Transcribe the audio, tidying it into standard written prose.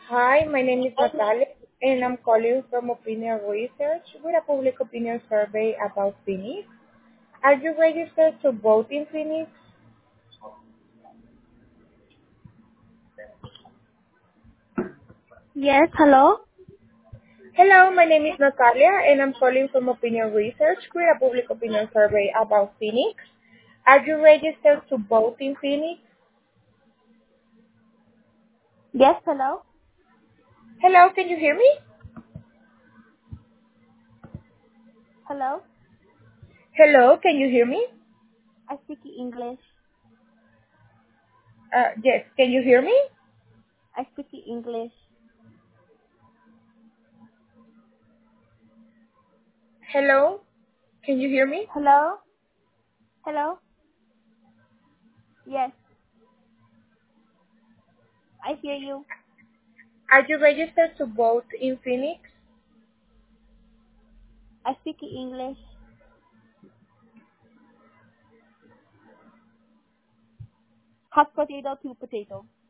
Hi, my name is Natalia, and I'm calling from Opinion Research with a public opinion survey about Phoenix. Are you registered to vote in Phoenix? Yes, hello? Hello, my name is Natalia, and I'm calling from Opinion Research with a public opinion survey about Phoenix. Are you registered to vote in Phoenix? Yes, hello? Hello, can you hear me? Hello? Hello, can you hear me? I speak English. Yes, can you hear me? I speak English. Hello, can you hear me? Hello? Hello? Yes, I hear you. Are you registered to vote in Phoenix? I speak English. Hot potato, two potato.